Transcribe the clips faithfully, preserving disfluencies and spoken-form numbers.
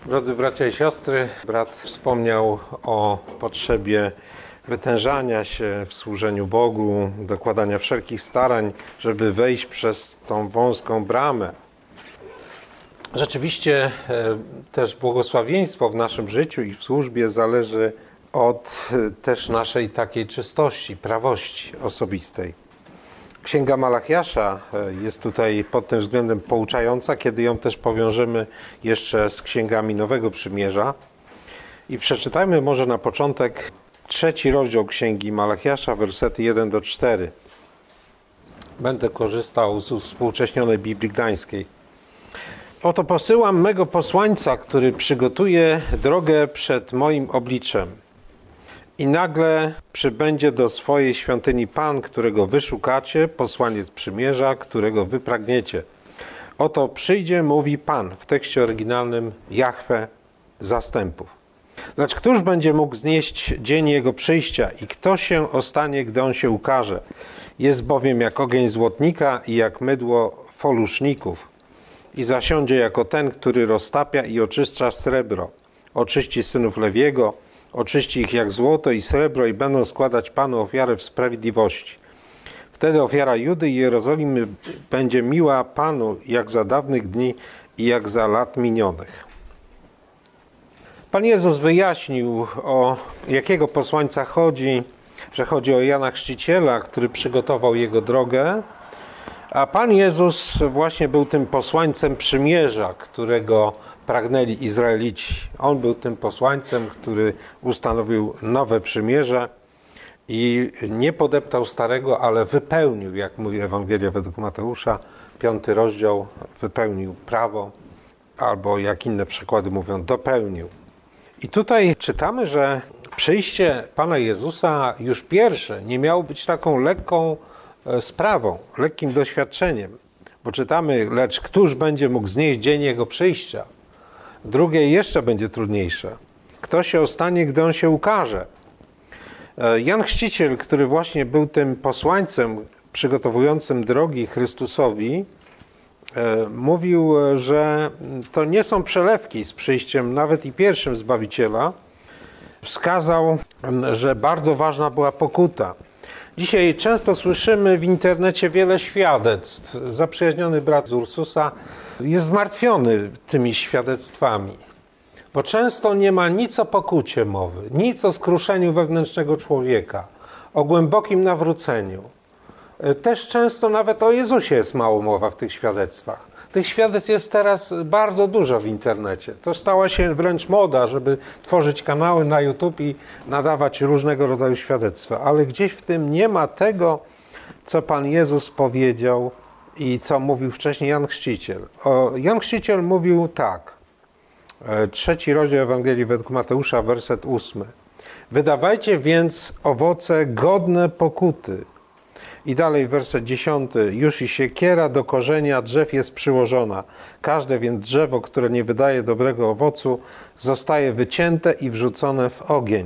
Drodzy bracia i siostry, brat wspomniał o potrzebie wytężania się w służeniu Bogu, dokładania wszelkich starań, żeby wejść przez tą wąską bramę. Rzeczywiście też błogosławieństwo w naszym życiu i w służbie zależy od też naszej takiej czystości, prawości osobistej. Księga Malachiasza jest tutaj pod tym względem pouczająca, kiedy ją też powiążemy jeszcze z księgami Nowego Przymierza. I przeczytajmy może na początek trzeci rozdział Księgi Malachiasza, wersety jeden do czterech. Będę korzystał z współcześnionej Biblii Gdańskiej. Oto posyłam mego posłańca, który przygotuje drogę przed moim obliczem. I nagle przybędzie do swojej świątyni Pan, którego wy szukacie, posłaniec przymierza, którego wy pragniecie. Oto przyjdzie, mówi Pan, w tekście oryginalnym Jahwe zastępów. Lecz któż będzie mógł znieść dzień Jego przyjścia i kto się ostanie, gdy On się ukaże? Jest bowiem jak ogień złotnika i jak mydło foluszników. I zasiądzie jako ten, który roztapia i oczyszcza srebro. Oczyści synów Lewiego, oczyści ich jak złoto i srebro i będą składać Panu ofiarę w sprawiedliwości. Wtedy ofiara Judy i Jerozolimy będzie miła Panu jak za dawnych dni i jak za lat minionych. Pan Jezus wyjaśnił, o jakiego posłańca chodzi, że chodzi o Jana Chrzciciela, który przygotował jego drogę, a Pan Jezus właśnie był tym posłańcem przymierza, którego pragnęli Izraelici. On był tym posłańcem, który ustanowił nowe przymierze i nie podeptał starego, ale wypełnił, jak mówi Ewangelia według Mateusza, piąty rozdział, wypełnił prawo, albo jak inne przykłady mówią, dopełnił. I tutaj czytamy, że przyjście Pana Jezusa już pierwsze nie miało być taką lekką sprawą, lekkim doświadczeniem, bo czytamy, lecz któż będzie mógł znieść dzień Jego przyjścia? Drugie jeszcze będzie trudniejsze. Kto się ostanie, gdy On się ukaże? Jan Chrzciciel, który właśnie był tym posłańcem przygotowującym drogi Chrystusowi, mówił, że to nie są przelewki z przyjściem nawet i pierwszym Zbawiciela. Wskazał, że bardzo ważna była pokuta. Dzisiaj często słyszymy w internecie wiele świadectw. Zaprzyjaźniony brat z Ursusa jest zmartwiony tymi świadectwami, bo często nie ma nic o pokucie mowy, nic o skruszeniu wewnętrznego człowieka, o głębokim nawróceniu. Też często nawet o Jezusie jest mało mowa w tych świadectwach. Tych świadectw jest teraz bardzo dużo w internecie. To stała się wręcz moda, żeby tworzyć kanały na YouTube i nadawać różnego rodzaju świadectwa. Ale gdzieś w tym nie ma tego, co Pan Jezus powiedział i co mówił wcześniej Jan Chrzciciel. O, Jan Chrzciciel mówił tak. Trzeci rozdział Ewangelii według Mateusza, werset ósmy. Wydawajcie więc owoce godne pokuty. I dalej werset dziesiąty. Już i siekiera do korzenia drzew jest przyłożona. Każde więc drzewo, które nie wydaje dobrego owocu, zostaje wycięte i wrzucone w ogień.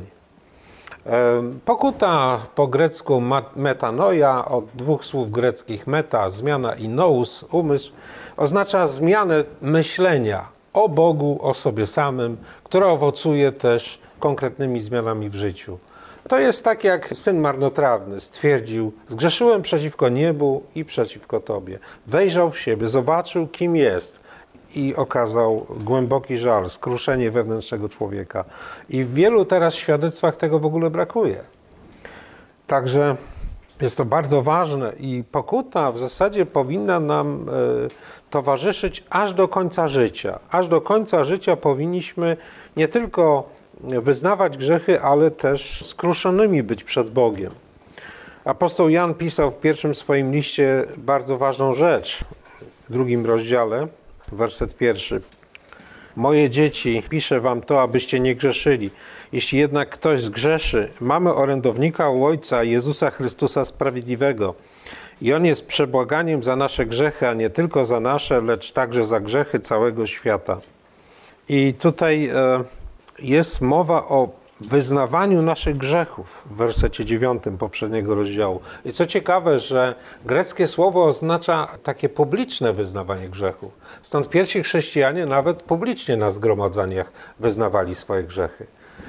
Pokuta po grecku metanoia, od dwóch słów greckich meta, zmiana, i nous, umysł, oznacza zmianę myślenia o Bogu, o sobie samym, która owocuje też konkretnymi zmianami w życiu. To jest tak, jak syn marnotrawny stwierdził: zgrzeszyłem przeciwko niebu i przeciwko Tobie. Wejrzał w siebie, zobaczył, kim jest i okazał głęboki żal, skruszenie wewnętrznego człowieka. I w wielu teraz świadectwach tego w ogóle brakuje. Także jest to bardzo ważne i pokuta w zasadzie powinna nam e, towarzyszyć aż do końca życia. Aż do końca życia powinniśmy nie tylko wyznawać grzechy, ale też skruszonymi być przed Bogiem. Apostoł Jan pisał w pierwszym swoim liście bardzo ważną rzecz, w drugim rozdziale, werset pierwszy. Moje dzieci, piszę wam to, abyście nie grzeszyli. Jeśli jednak ktoś zgrzeszy, mamy orędownika u Ojca, Jezusa Chrystusa Sprawiedliwego. I On jest przebłaganiem za nasze grzechy, a nie tylko za nasze, lecz także za grzechy całego świata. I tutaj e, jest mowa o wyznawaniu naszych grzechów w wersecie dziewiątym poprzedniego rozdziału. I co ciekawe, że greckie słowo oznacza takie publiczne wyznawanie grzechów. Stąd pierwsi chrześcijanie nawet publicznie na zgromadzeniach wyznawali swoje grzechy.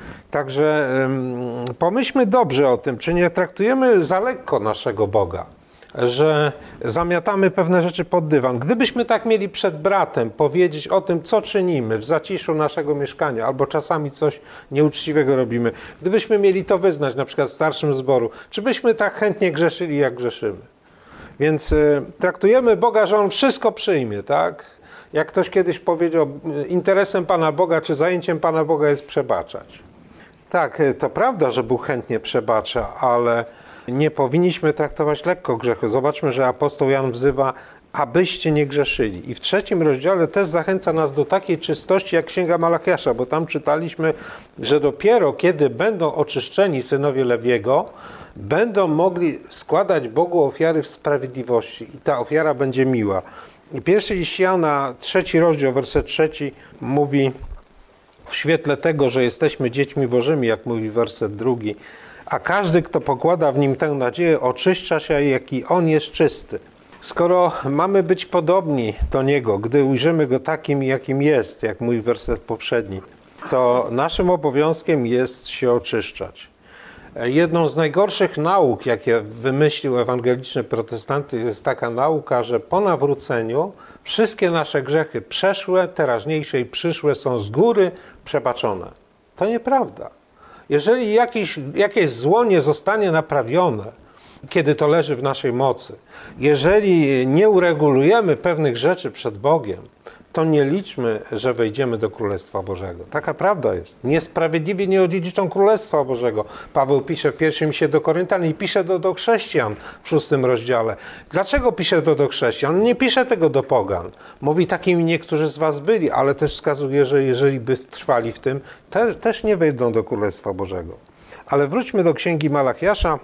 Także ym, pomyślmy dobrze o tym, czy nie traktujemy za lekko naszego Boga, że zamiatamy pewne rzeczy pod dywan. Gdybyśmy tak mieli przed bratem powiedzieć o tym, co czynimy w zaciszu naszego mieszkania, albo czasami coś nieuczciwego robimy, gdybyśmy mieli to wyznać, na przykład w starszym zboru, czy byśmy tak chętnie grzeszyli, jak grzeszymy? Więc y, traktujemy Boga, że On wszystko przyjmie, tak? Jak ktoś kiedyś powiedział, interesem Pana Boga, czy zajęciem Pana Boga jest przebaczać. Tak, to prawda, że Bóg chętnie przebacza, ale nie powinniśmy traktować lekko grzechu. Zobaczmy, że apostoł Jan wzywa, abyście nie grzeszyli. I w trzecim rozdziale też zachęca nas do takiej czystości jak Księga Malachiasza, bo tam czytaliśmy, że dopiero kiedy będą oczyszczeni synowie Lewiego, będą mogli składać Bogu ofiary w sprawiedliwości i ta ofiara będzie miła. I pierwszy list Jana, trzeci rozdział, werset trzeci mówi: w świetle tego, że jesteśmy dziećmi Bożymi, jak mówi werset drugi, a każdy, kto pokłada w nim tę nadzieję, oczyszcza się, jaki on jest czysty. Skoro mamy być podobni do Niego, gdy ujrzymy Go takim, jakim jest, jak mówi werset poprzedni, to naszym obowiązkiem jest się oczyszczać. Jedną z najgorszych nauk, jakie wymyślił ewangeliczny protestant, jest taka nauka, że po nawróceniu wszystkie nasze grzechy przeszłe, teraźniejsze i przyszłe są z góry przebaczone. To nieprawda. Jeżeli jakieś, jakieś zło nie zostanie naprawione, kiedy to leży w naszej mocy, jeżeli nie uregulujemy pewnych rzeczy przed Bogiem, to nie liczmy, że wejdziemy do Królestwa Bożego. Taka prawda jest. Niesprawiedliwi nie odziedziczą Królestwa Bożego. Paweł pisze w pierwszym liście do Koryntian i pisze do, do chrześcijan w szóstym rozdziale. Dlaczego pisze to do chrześcijan? On nie pisze tego do pogan. Mówi, takimi niektórzy z was byli, ale też wskazuje, że jeżeli by trwali w tym, te, też nie wejdą do Królestwa Bożego. Ale wróćmy do Księgi Malachiasza.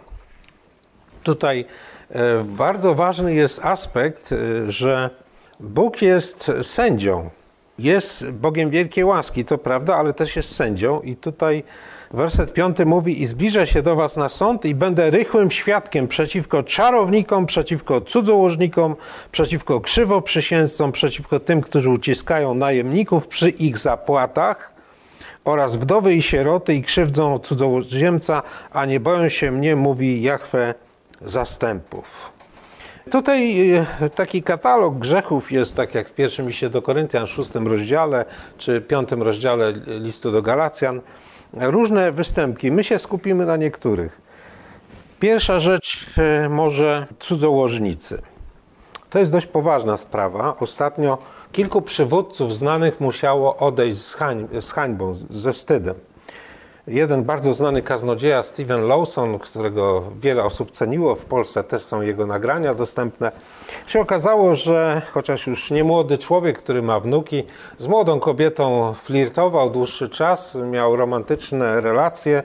Tutaj e, bardzo ważny jest aspekt, e, że Bóg jest sędzią, jest Bogiem wielkiej łaski, to prawda, ale też jest sędzią i tutaj werset piąty mówi: i zbliżę się do was na sąd i będę rychłym świadkiem przeciwko czarownikom, przeciwko cudzołożnikom, przeciwko krzywoprzysięzcom, przeciwko tym, którzy uciskają najemników przy ich zapłatach oraz wdowy i sieroty i krzywdzą cudzoziemca, a nie boją się mnie, mówi Jahwe zastępów. Tutaj taki katalog grzechów jest, tak jak w pierwszym liście do Koryntian, szóstym rozdziale, czy piątym rozdziale listu do Galacjan. Różne występki. My się skupimy na niektórych. Pierwsza rzecz, może cudzołożnicy. To jest dość poważna sprawa. Ostatnio kilku przywódców znanych musiało odejść z, hań, z hańbą, ze wstydem. Jeden bardzo znany kaznodzieja, Steven Lawson, którego wiele osób ceniło, w Polsce też są jego nagrania dostępne, się okazało, że chociaż już nie młody człowiek, który ma wnuki, z młodą kobietą flirtował dłuższy czas, miał romantyczne relacje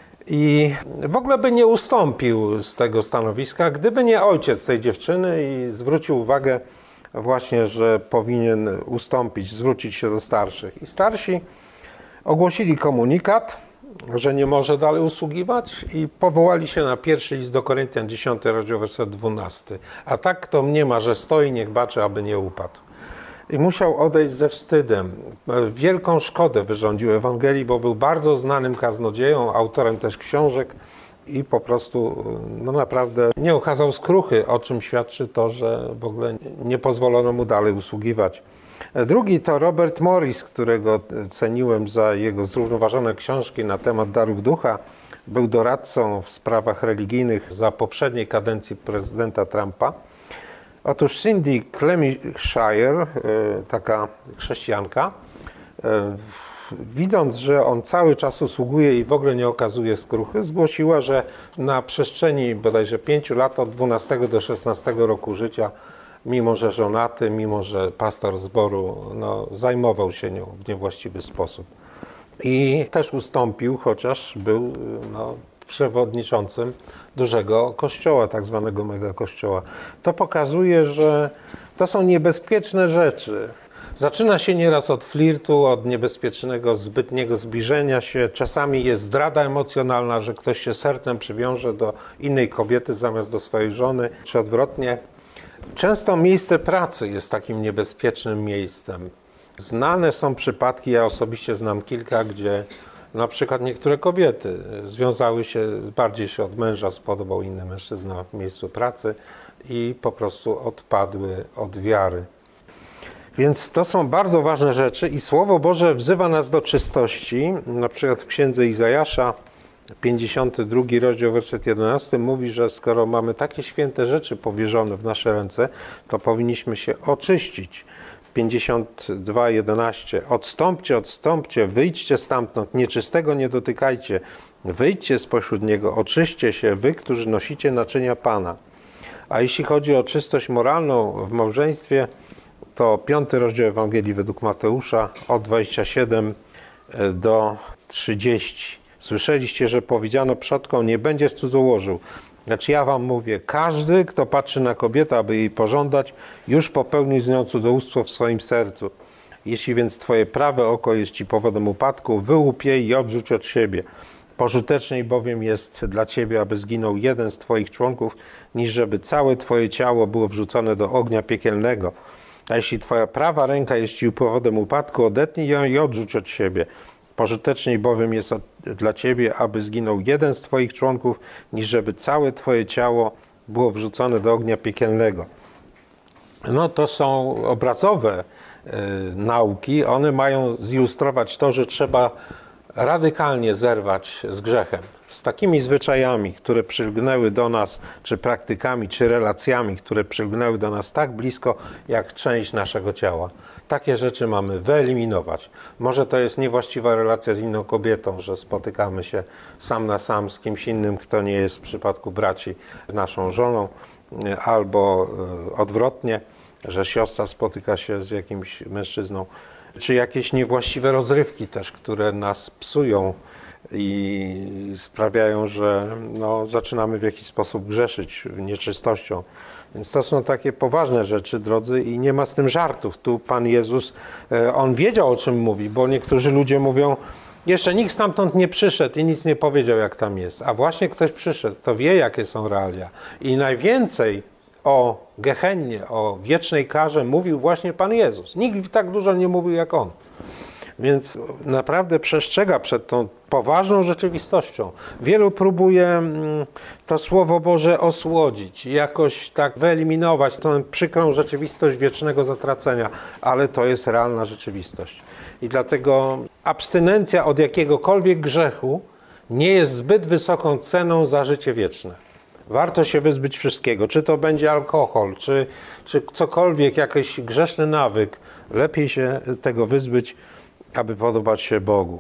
i w ogóle by nie ustąpił z tego stanowiska, gdyby nie ojciec tej dziewczyny i zwrócił uwagę właśnie, że powinien ustąpić, zwrócić się do starszych. I starsi ogłosili komunikat, że nie może dalej usługiwać i powołali się na pierwszy list do Koryntian, dziesiąty rozdział, werset dwunasty. A tak kto mniema, że stoi, niech baczy, aby nie upadł. I musiał odejść ze wstydem. Wielką szkodę wyrządził Ewangelii, bo był bardzo znanym kaznodzieją, autorem też książek i po prostu no naprawdę nie okazał skruchy, o czym świadczy to, że w ogóle nie pozwolono mu dalej usługiwać. Drugi to Robert Morris, którego ceniłem za jego zrównoważone książki na temat darów ducha. Był doradcą w sprawach religijnych za poprzedniej kadencji prezydenta Trumpa. Otóż Cindy Clemishire, taka chrześcijanka, widząc, że on cały czas usługuje i w ogóle nie okazuje skruchy, zgłosiła, że na przestrzeni bodajże pięciu lat, od dwunastego do szesnastego roku życia, mimo że żonaty, mimo że pastor zboru no, zajmował się nią w niewłaściwy sposób. I też ustąpił, chociaż był no, przewodniczącym dużego kościoła, tak zwanego megakościoła. To pokazuje, że to są niebezpieczne rzeczy. Zaczyna się nieraz od flirtu, od niebezpiecznego, zbytniego zbliżenia się. Czasami jest zdrada emocjonalna, że ktoś się sercem przywiąże do innej kobiety zamiast do swojej żony, czy odwrotnie. Często miejsce pracy jest takim niebezpiecznym miejscem. Znane są przypadki, ja osobiście znam kilka, gdzie na przykład niektóre kobiety związały się, bardziej się od męża spodobał inny mężczyzna w miejscu pracy i po prostu odpadły od wiary. Więc to są bardzo ważne rzeczy i Słowo Boże wzywa nas do czystości. Na przykład w Księdze Izajasza, pięćdziesiąty drugi rozdział, werset jedenasty mówi, że skoro mamy takie święte rzeczy powierzone w nasze ręce, to powinniśmy się oczyścić. pięćdziesiąt dwa jedenaście. Odstąpcie, odstąpcie, wyjdźcie stamtąd, nieczystego nie dotykajcie, wyjdźcie spośród niego, oczyście się, wy, którzy nosicie naczynia Pana. A jeśli chodzi o czystość moralną w małżeństwie, to piąty rozdział Ewangelii według Mateusza od dwudziestego siódmego do trzydziestego. Słyszeliście, że powiedziano przodkom, nie będziesz cudzołożył. Znaczy ja wam mówię, każdy, kto patrzy na kobietę, aby jej pożądać, już popełnił z nią cudzołóstwo w swoim sercu. Jeśli więc twoje prawe oko jest ci powodem upadku, wyłup je i odrzuć od siebie. Pożyteczniej bowiem jest dla ciebie, aby zginął jeden z twoich członków, niż żeby całe twoje ciało było wrzucone do ognia piekielnego. A jeśli twoja prawa ręka jest ci powodem upadku, odetnij ją i odrzuć od siebie. Pożyteczniej bowiem jest dla ciebie, aby zginął jeden z twoich członków, niż żeby całe twoje ciało było wrzucone do ognia piekielnego. No to są obrazowe y, nauki. One mają zilustrować to, że trzeba radykalnie zerwać z grzechem. Z takimi zwyczajami, które przylgnęły do nas, czy praktykami, czy relacjami, które przylgnęły do nas tak blisko, jak część naszego ciała. Takie rzeczy mamy wyeliminować. Może to jest niewłaściwa relacja z inną kobietą, że spotykamy się sam na sam z kimś innym, kto nie jest w przypadku braci naszą żoną, albo odwrotnie, że siostra spotyka się z jakimś mężczyzną, czy jakieś niewłaściwe rozrywki też, które nas psują i sprawiają, że no, zaczynamy w jakiś sposób grzeszyć nieczystością. Więc to są takie poważne rzeczy, drodzy, i nie ma z tym żartów. Tu Pan Jezus, On wiedział, o czym mówi, bo niektórzy ludzie mówią, jeszcze nikt stamtąd nie przyszedł i nic nie powiedział, jak tam jest. A właśnie ktoś przyszedł, to wie, jakie są realia. I najwięcej o Gehennie, o wiecznej karze mówił właśnie Pan Jezus. Nikt tak dużo nie mówił jak On. Więc naprawdę przestrzega przed tą poważną rzeczywistością. Wielu próbuje to Słowo Boże osłodzić, jakoś tak wyeliminować tę przykrą rzeczywistość wiecznego zatracenia, ale to jest realna rzeczywistość. I dlatego abstynencja od jakiegokolwiek grzechu nie jest zbyt wysoką ceną za życie wieczne. Warto się wyzbyć wszystkiego, czy to będzie alkohol, czy, czy cokolwiek, jakiś grzeszny nawyk. Lepiej się tego wyzbyć, aby podobać się Bogu.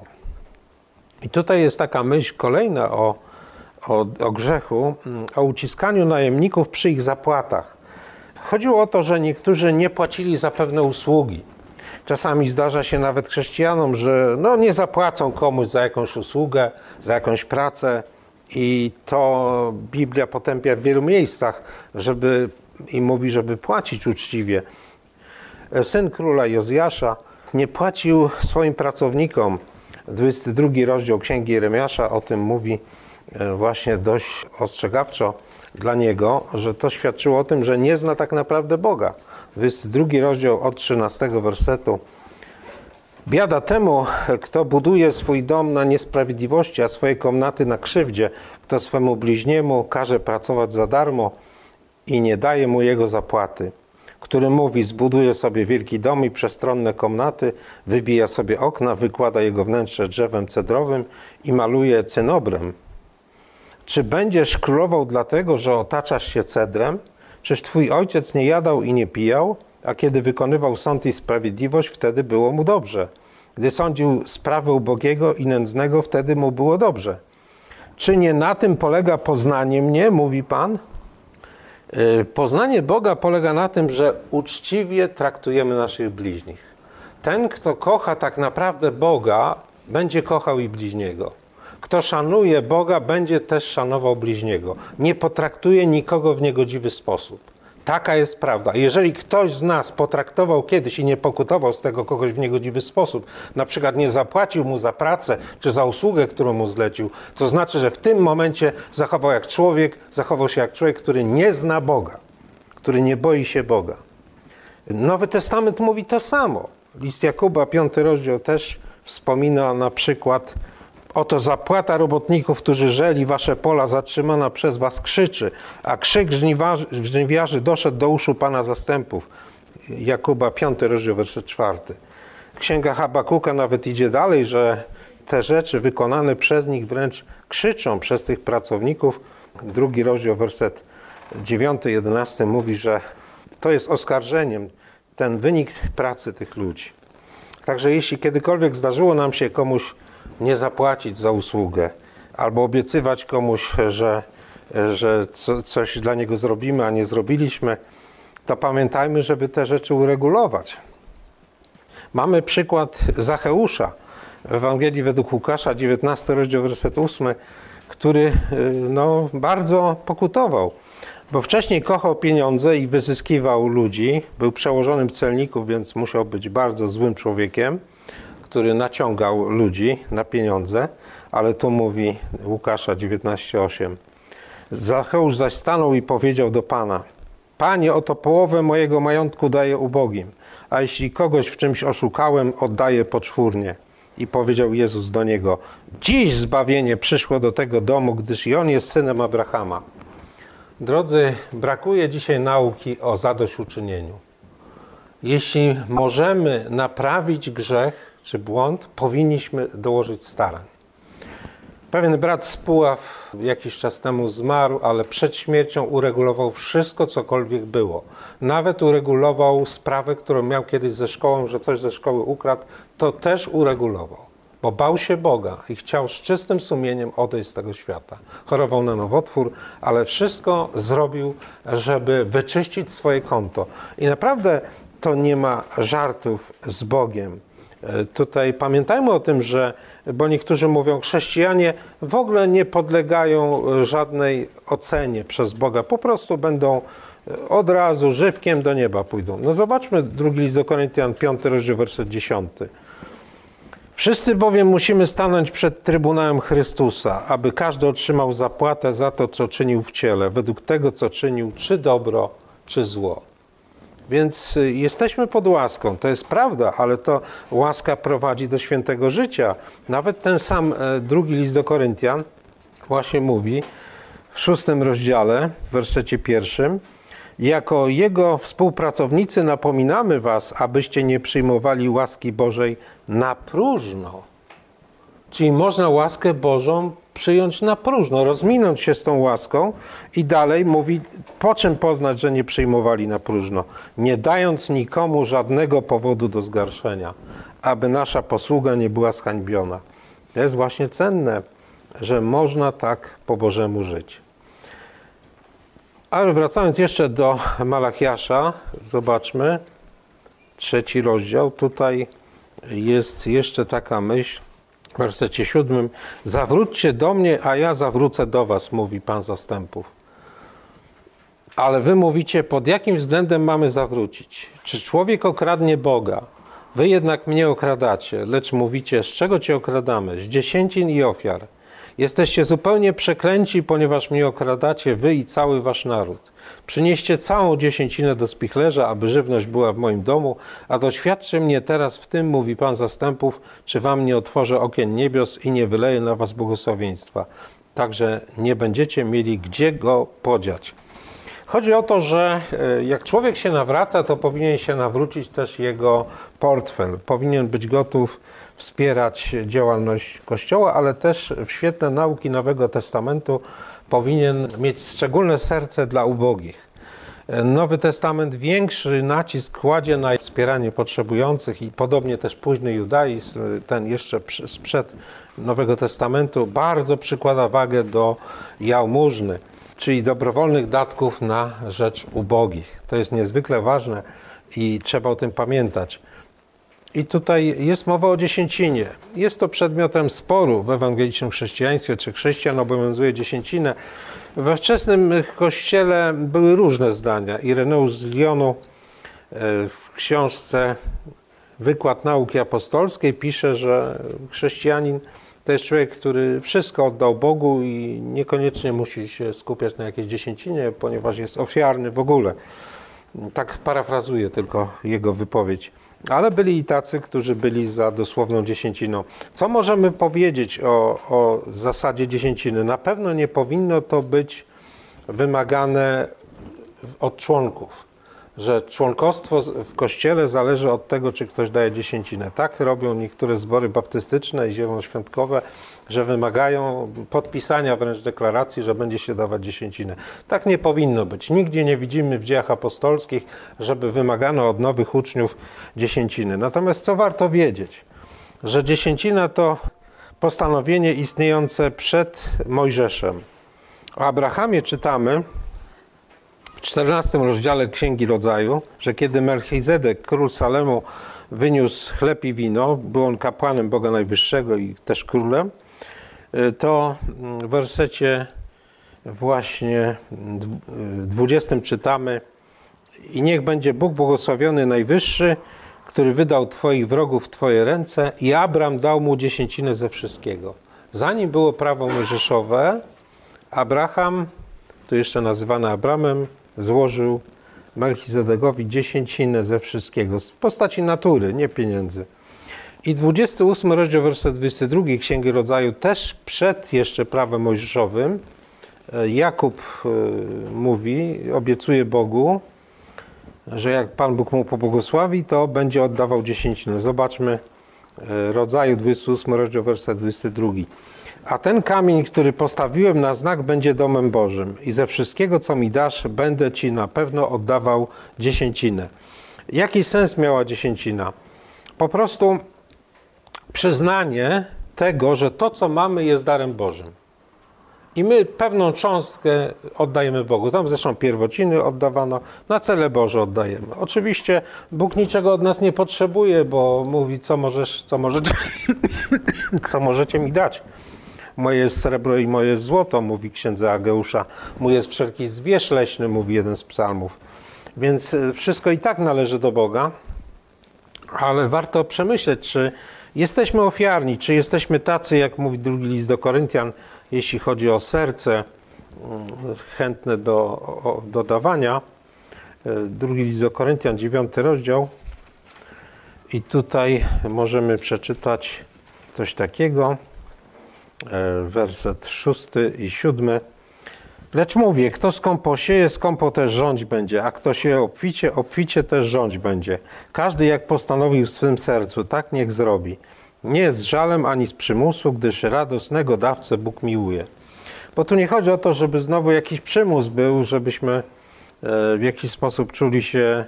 I tutaj jest taka myśl kolejna o, o, o grzechu, o uciskaniu najemników przy ich zapłatach. Chodziło o to, że niektórzy nie płacili za pewne usługi. Czasami zdarza się nawet chrześcijanom, że no, nie zapłacą komuś za jakąś usługę, za jakąś pracę i to Biblia potępia w wielu miejscach, żeby, i mówi, żeby płacić uczciwie. Syn króla Jozjasza nie płacił swoim pracownikom. dwudziesty drugi rozdział Księgi Jeremiasza o tym mówi właśnie dość ostrzegawczo dla niego, że to świadczyło o tym, że nie zna tak naprawdę Boga. dwudziesty drugi rozdział od trzynastego wersetu. Biada temu, kto buduje swój dom na niesprawiedliwości, a swoje komnaty na krzywdzie, kto swemu bliźniemu każe pracować za darmo i nie daje mu jego zapłaty, który mówi, zbuduje sobie wielki dom i przestronne komnaty, wybija sobie okna, wykłada jego wnętrze drzewem cedrowym i maluje cynobrem. Czy będziesz królował dlatego, że otaczasz się cedrem? Czyż twój ojciec nie jadał i nie pijał? A kiedy wykonywał sąd i sprawiedliwość, wtedy było mu dobrze. Gdy sądził sprawę ubogiego i nędznego, wtedy mu było dobrze. Czy nie na tym polega poznanie mnie, mówi Pan? Poznanie Boga polega na tym, że uczciwie traktujemy naszych bliźnich. Ten, kto kocha tak naprawdę Boga, będzie kochał i bliźniego. Kto szanuje Boga, będzie też szanował bliźniego. Nie potraktuje nikogo w niegodziwy sposób. Taka jest prawda. Jeżeli ktoś z nas potraktował kiedyś i nie pokutował z tego kogoś w niegodziwy sposób, na przykład nie zapłacił mu za pracę czy za usługę, którą mu zlecił, to znaczy, że w tym momencie zachował jak człowiek, zachował się jak człowiek, który nie zna Boga, który nie boi się Boga. Nowy Testament mówi to samo. List Jakuba, piąty rozdział też wspomina na przykład: oto zapłata robotników, którzy żeli wasze pola, zatrzymana przez was krzyczy, a krzyk żniwiarzy doszedł do uszu Pana zastępów. Jakuba, piąty rozdział, werset czwarty. Księga Habakuka nawet idzie dalej, że te rzeczy wykonane przez nich wręcz krzyczą przez tych pracowników. Drugi rozdział, werset dziewiąty, jedenasty mówi, że to jest oskarżeniem, ten wynik pracy tych ludzi. Także jeśli kiedykolwiek zdarzyło nam się komuś nie zapłacić za usługę, albo obiecywać komuś, że, że co, coś dla niego zrobimy, a nie zrobiliśmy, to pamiętajmy, żeby te rzeczy uregulować. Mamy przykład Zacheusza w Ewangelii według Łukasza, dziewiętnasty rozdział, werset ósmy, który no, bardzo pokutował, bo wcześniej kochał pieniądze i wyzyskiwał ludzi, był przełożonym celników, więc musiał być bardzo złym człowiekiem, który naciągał ludzi na pieniądze, ale tu mówi Łukasza dziewiętnaście osiem. Zacheusz zaś stanął i powiedział do Pana: Panie, oto połowę mojego majątku daję ubogim, a jeśli kogoś w czymś oszukałem, oddaję poczwórnie. I powiedział Jezus do niego: dziś zbawienie przyszło do tego domu, gdyż i on jest synem Abrahama. Drodzy, brakuje dzisiaj nauki o zadośćuczynieniu. Jeśli możemy naprawić grzech czy błąd, powinniśmy dołożyć starań. Pewien brat z Puław jakiś czas temu zmarł, ale przed śmiercią uregulował wszystko, cokolwiek było. Nawet uregulował sprawę, którą miał kiedyś ze szkołą, że coś ze szkoły ukradł, to też uregulował, bo bał się Boga i chciał z czystym sumieniem odejść z tego świata. Chorował na nowotwór, ale wszystko zrobił, żeby wyczyścić swoje konto. I naprawdę to nie ma żartów z Bogiem. Tutaj pamiętajmy o tym, że, bo niektórzy mówią, chrześcijanie w ogóle nie podlegają żadnej ocenie przez Boga. Po prostu będą od razu żywkiem do nieba pójdą. No zobaczmy drugi list do Koryntian, piąty rozdział, werset dziesiąty. Wszyscy bowiem musimy stanąć przed Trybunałem Chrystusa, aby każdy otrzymał zapłatę za to, co czynił w ciele, według tego, co czynił, czy dobro, czy zło. Więc jesteśmy pod łaską, to jest prawda, ale to łaska prowadzi do świętego życia. Nawet ten sam drugi list do Koryntian właśnie mówi w szóstym rozdziale, w wersecie pierwszym: jako jego współpracownicy napominamy was, abyście nie przyjmowali łaski Bożej na próżno. Czyli można łaskę Bożą przyjąć na próżno, rozminąć się z tą łaską i dalej mówi, po czym poznać, że nie przyjmowali na próżno. Nie dając nikomu żadnego powodu do zgarszenia, aby nasza posługa nie była zhańbiona. To jest właśnie cenne, że można tak po Bożemu żyć. Ale wracając jeszcze do Malachiasza, zobaczmy, trzeci rozdział. Tutaj jest jeszcze taka myśl, w wersecie siódmym: zawróćcie do mnie, a ja zawrócę do was, mówi Pan zastępów. Ale wy mówicie, pod jakim względem mamy zawrócić? Czy człowiek okradnie Boga? Wy jednak mnie okradacie, lecz mówicie, z czego cię okradamy? Z dziesięcin i ofiar. Jesteście zupełnie przeklęci, ponieważ mnie okradacie, wy i cały wasz naród. Przynieście całą dziesięcinę do spichlerza, aby żywność była w moim domu, a doświadczy mnie teraz w tym, mówi Pan zastępów, czy wam nie otworzę okien niebios i nie wyleję na was błogosławieństwa. Także nie będziecie mieli gdzie go podziać. Chodzi o to, że jak człowiek się nawraca, to powinien się nawrócić też jego portfel. Powinien być gotów wspierać działalność Kościoła, ale też w świetle nauki Nowego Testamentu powinien mieć szczególne serce dla ubogich. Nowy Testament większy nacisk kładzie na wspieranie potrzebujących i podobnie też późny judaizm, ten jeszcze sprzed Nowego Testamentu, bardzo przykłada wagę do jałmużny, czyli dobrowolnych datków na rzecz ubogich. To jest niezwykle ważne i trzeba o tym pamiętać. I tutaj jest mowa o dziesięcinie. Jest to przedmiotem sporu w ewangelicznym chrześcijaństwie, czy chrześcijan obowiązuje dziesięcinę. We wczesnym Kościele były różne zdania. Ireneusz z Lyonu w książce Wykład Nauki Apostolskiej pisze, że chrześcijanin to jest człowiek, który wszystko oddał Bogu i niekoniecznie musi się skupiać na jakiejś dziesięcinie, ponieważ jest ofiarny w ogóle. Tak parafrazuję tylko jego wypowiedź. Ale byli i tacy, którzy byli za dosłowną dziesięciną. Co możemy powiedzieć o, o zasadzie dziesięciny? Na pewno nie powinno to być wymagane od członków, że członkostwo w Kościele zależy od tego, czy ktoś daje dziesięcinę. Tak robią niektóre zbory baptystyczne i zielonoświątkowe, że wymagają podpisania wręcz deklaracji, że będzie się dawać dziesięcinę. Tak nie powinno być. Nigdzie nie widzimy w dziejach apostolskich, żeby wymagano od nowych uczniów dziesięciny. Natomiast co warto wiedzieć? Że dziesięcina to postanowienie istniejące przed Mojżeszem. O Abrahamie czytamy w czternastym rozdziale Księgi Rodzaju, że kiedy Melchizedek, król Salemu, wyniósł chleb i wino, był on kapłanem Boga Najwyższego i też królem, to w wersecie właśnie dwudziestym czytamy: i niech będzie Bóg błogosławiony Najwyższy, który wydał Twoich wrogów w Twoje ręce, i Abram dał mu dziesięcinę ze wszystkiego. Zanim było prawo mojżeszowe, Abraham, tu jeszcze nazywany Abramem, złożył Melchizedekowi dziesięcinę ze wszystkiego, w postaci natury, nie pieniędzy. I dwudziesty ósmy rozdział, werset dwudziesty drugi Księgi Rodzaju, też przed jeszcze prawem mojżeszowym, Jakub mówi, obiecuje Bogu, że jak Pan Bóg mu pobłogosławi, to będzie oddawał dziesięcinę. Zobaczmy Rodzaju, dwudziesty ósmy rozdział, werset dwudziesty drugi. A ten kamień, który postawiłem na znak, będzie domem Bożym i ze wszystkiego, co mi dasz, będę Ci na pewno oddawał dziesięcinę. Jaki sens miała dziesięcina? Po prostu przyznanie tego, że to, co mamy, jest darem Bożym. I my pewną cząstkę oddajemy Bogu. Tam zresztą pierwociny oddawano, na cele Boże oddajemy. Oczywiście Bóg niczego od nas nie potrzebuje, bo mówi, co możesz, co możecie, co możecie mi dać. Moje jest srebro i moje jest złoto, mówi księdza Ageusza. Mój jest wszelki zwierz leśny, mówi jeden z psalmów. Więc wszystko i tak należy do Boga, ale warto przemyśleć, czy jesteśmy ofiarni, czy jesteśmy tacy, jak mówi drugi list do Koryntian, jeśli chodzi o serce chętne do, o, do dawania. Drugi list do Koryntian, dziewiąty rozdział. I tutaj możemy przeczytać coś takiego. Werset szósty i siódmy. Lecz mówię, kto skąpo sieje, skąpo też rządź będzie, a kto sieje obficie, obficie też rządź będzie. Każdy jak postanowił w swym sercu, tak niech zrobi. Nie z żalem ani z przymusu, gdyż radosnego dawcę Bóg miłuje. Bo tu nie chodzi o to, żeby znowu jakiś przymus był, żebyśmy w jakiś sposób czuli się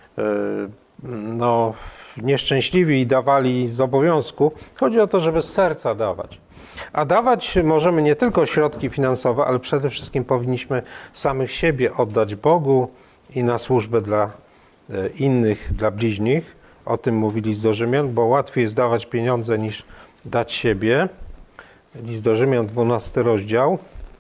no, nieszczęśliwi i dawali z obowiązku. Chodzi o to, żeby z serca dawać. A dawać możemy nie tylko środki finansowe, ale przede wszystkim powinniśmy samych siebie oddać Bogu i na służbę dla innych, dla bliźnich. O tym mówi list do Rzymian, bo łatwiej jest dawać pieniądze niż dać siebie. List do Rzymian, dwunasty rozdział,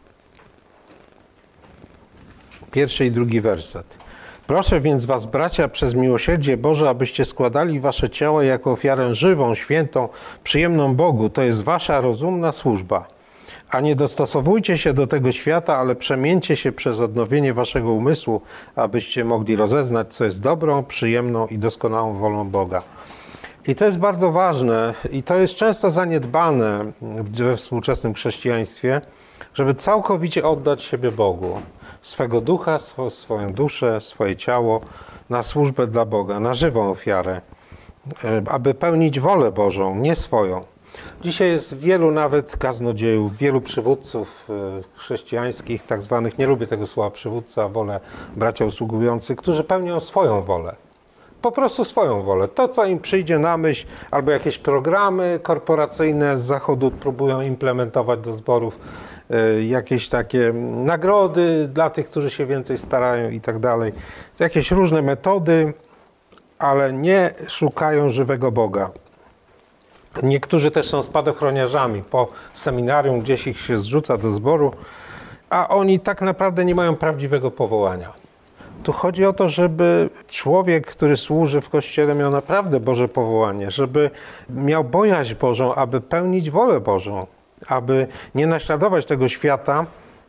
pierwszy i drugi werset. Proszę więc was, bracia, przez miłosierdzie Boże, abyście składali wasze ciała jako ofiarę żywą, świętą, przyjemną Bogu. To jest wasza rozumna służba. A nie dostosowujcie się do tego świata, ale przemieńcie się przez odnowienie waszego umysłu, abyście mogli rozeznać, co jest dobrą, przyjemną i doskonałą wolą Boga. I to jest bardzo ważne i to jest często zaniedbane we współczesnym chrześcijaństwie, żeby całkowicie oddać siebie Bogu. Swego ducha, swoją duszę, swoje ciało na służbę dla Boga, na żywą ofiarę, aby pełnić wolę Bożą, nie swoją. Dzisiaj jest wielu nawet kaznodziejów, wielu przywódców chrześcijańskich, tak zwanych, nie lubię tego słowa przywódca, wolę bracia usługujących, którzy pełnią swoją wolę. Po prostu swoją wolę. To, co im przyjdzie na myśl, albo jakieś programy korporacyjne z zachodu próbują implementować do zborów, jakieś takie nagrody dla tych, którzy się więcej starają i tak dalej. Jakieś różne metody, ale nie szukają żywego Boga. Niektórzy też są spadochroniarzami. Po seminarium gdzieś ich się zrzuca do zboru, a oni tak naprawdę nie mają prawdziwego powołania. Tu chodzi o to, żeby człowiek, który służy w Kościele, miał naprawdę Boże powołanie, żeby miał bojaźń Bożą, aby pełnić wolę Bożą, aby nie naśladować tego świata,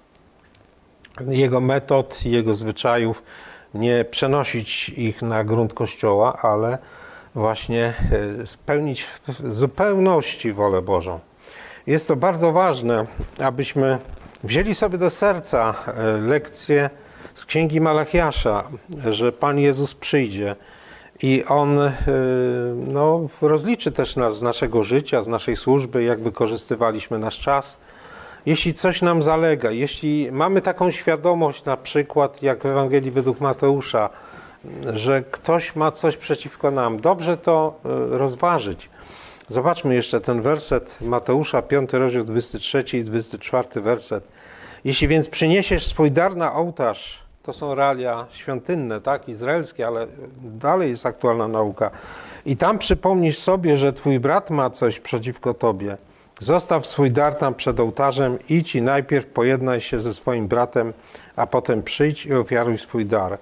jego metod, jego zwyczajów, nie przenosić ich na grunt Kościoła, ale właśnie spełnić w zupełności wolę Bożą. Jest to bardzo ważne, abyśmy wzięli sobie do serca lekcję z Księgi Malachiasza, że Pan Jezus przyjdzie i On no, rozliczy też nas z naszego życia, z naszej służby, jak wykorzystywaliśmy nasz czas. Jeśli coś nam zalega, jeśli mamy taką świadomość, na przykład jak w Ewangelii według Mateusza, że ktoś ma coś przeciwko nam, dobrze to rozważyć. Zobaczmy jeszcze ten werset Mateusza, piąty rozdział, dwudziesty trzeci i dwudziesty czwarty werset. Jeśli więc przyniesiesz swój dar na ołtarz, to są realia świątynne, tak, izraelskie, ale dalej jest aktualna nauka. I tam przypomnisz sobie, że twój brat ma coś przeciwko tobie. Zostaw swój dar tam przed ołtarzem, idź i najpierw pojednaj się ze swoim bratem, a potem przyjdź i ofiaruj swój dar.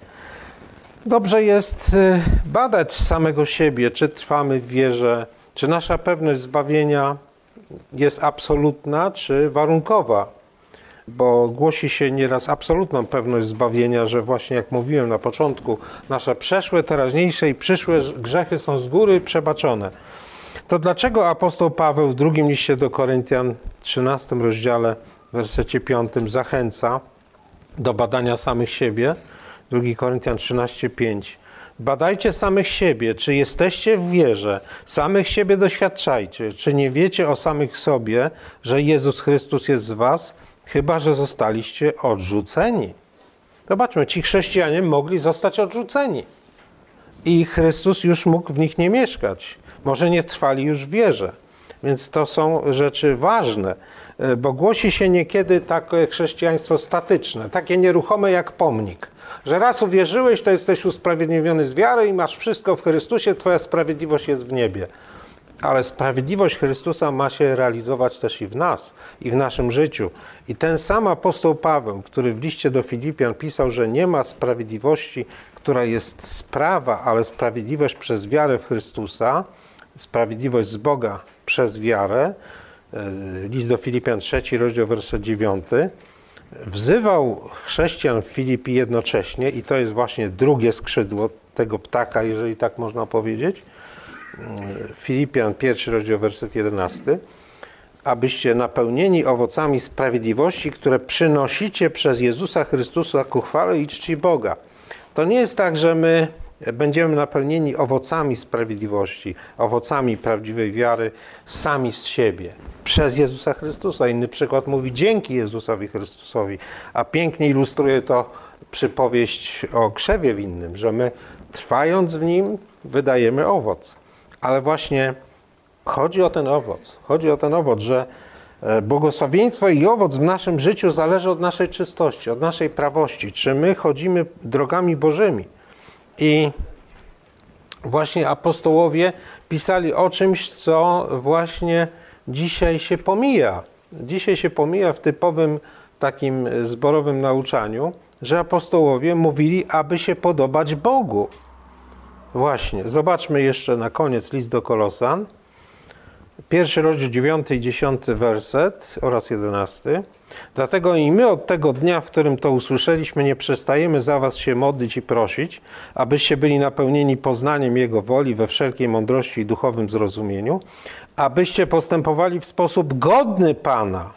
Dobrze jest badać samego siebie, czy trwamy w wierze, czy nasza pewność zbawienia jest absolutna, czy warunkowa. Bo głosi się nieraz absolutną pewność zbawienia, że właśnie jak mówiłem na początku, nasze przeszłe, teraźniejsze i przyszłe grzechy są z góry przebaczone. To dlaczego apostoł Paweł w drugim liście do Koryntian, trzynastym rozdziale, w wersecie piątym zachęca do badania samych siebie? drugi Koryntian trzynaście, pięć. Badajcie samych siebie, czy jesteście w wierze, samych siebie doświadczajcie, czy nie wiecie o samych sobie, że Jezus Chrystus jest z was, chyba że zostaliście odrzuceni. Zobaczmy, ci chrześcijanie mogli zostać odrzuceni i Chrystus już mógł w nich nie mieszkać. Może nie trwali już w wierze. Więc to są rzeczy ważne, bo głosi się niekiedy takie chrześcijaństwo statyczne, takie nieruchome jak pomnik, że raz uwierzyłeś, to jesteś usprawiedliwiony z wiary i masz wszystko w Chrystusie, twoja sprawiedliwość jest w niebie. Ale sprawiedliwość Chrystusa ma się realizować też i w nas, i w naszym życiu. I ten sam apostoł Paweł, który w liście do Filipian pisał, że nie ma sprawiedliwości, która jest z prawa, ale sprawiedliwość przez wiarę w Chrystusa, sprawiedliwość z Boga przez wiarę, list do Filipian, trzeci rozdział, werset dziewiąty, wzywał chrześcijan w Filipii jednocześnie, i to jest właśnie drugie skrzydło tego ptaka, jeżeli tak można powiedzieć, Filipian, pierwszy rozdział, werset jedenasty, abyście napełnieni owocami sprawiedliwości, które przynosicie przez Jezusa Chrystusa ku chwale i czci Boga. To nie jest tak, że my będziemy napełnieni owocami sprawiedliwości, owocami prawdziwej wiary sami z siebie, przez Jezusa Chrystusa. Inny przykład mówi dzięki Jezusowi Chrystusowi, a pięknie ilustruje to przypowieść o krzewie winnym, że my trwając w nim wydajemy owoc. Ale właśnie chodzi o ten owoc, chodzi o ten owoc, że błogosławieństwo i owoc w naszym życiu zależy od naszej czystości, od naszej prawości, czy my chodzimy drogami Bożymi. I właśnie apostołowie pisali o czymś, co właśnie dzisiaj się pomija. Dzisiaj się pomija w typowym takim zborowym nauczaniu, że apostołowie mówili, aby się podobać Bogu. Właśnie, zobaczmy jeszcze na koniec list do Kolosan. Pierwszy rozdział, dziewiąty i dziesiąty werset oraz jedenasty. Dlatego i my od tego dnia, w którym to usłyszeliśmy, nie przestajemy za was się modlić i prosić, abyście byli napełnieni poznaniem Jego woli we wszelkiej mądrości i duchowym zrozumieniu, abyście postępowali w sposób godny Pana,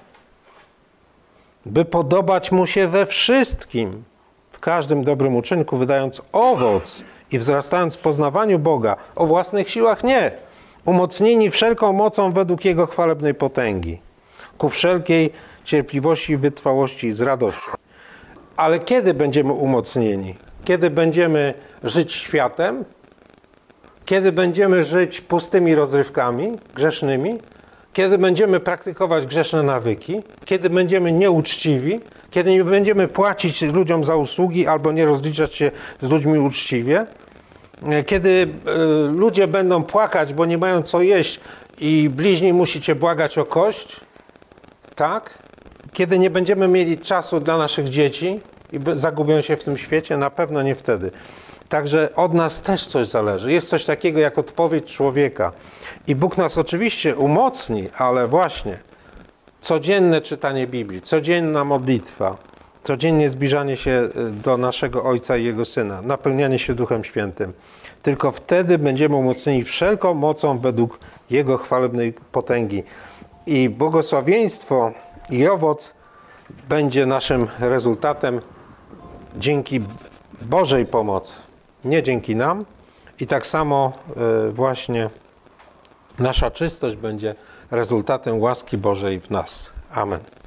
by podobać Mu się we wszystkim, w każdym dobrym uczynku, wydając owoc i wzrastając w poznawaniu Boga, o własnych siłach nie, umocnieni wszelką mocą według Jego chwalebnej potęgi, ku wszelkiej cierpliwości, wytrwałości z radością. Ale kiedy będziemy umocnieni? Kiedy będziemy żyć światem? Kiedy będziemy żyć pustymi rozrywkami grzesznymi? Kiedy będziemy praktykować grzeszne nawyki? Kiedy będziemy nieuczciwi? Kiedy nie będziemy płacić ludziom za usługi albo nie rozliczać się z ludźmi uczciwie? Kiedy ludzie będą płakać, bo nie mają co jeść i bliźni musi cię błagać o kość, tak? Kiedy nie będziemy mieli czasu dla naszych dzieci i zagubią się w tym świecie, na pewno nie wtedy. Także od nas też coś zależy. Jest coś takiego jak odpowiedź człowieka. I Bóg nas oczywiście umocni, ale właśnie codzienne czytanie Biblii, codzienna modlitwa, codziennie zbliżanie się do naszego Ojca i Jego Syna, napełnianie się Duchem Świętym. Tylko wtedy będziemy umocnieni wszelką mocą według Jego chwalebnej potęgi. I błogosławieństwo i owoc będzie naszym rezultatem dzięki Bożej pomocy, nie dzięki nam. I tak samo właśnie nasza czystość będzie rezultatem łaski Bożej w nas. Amen.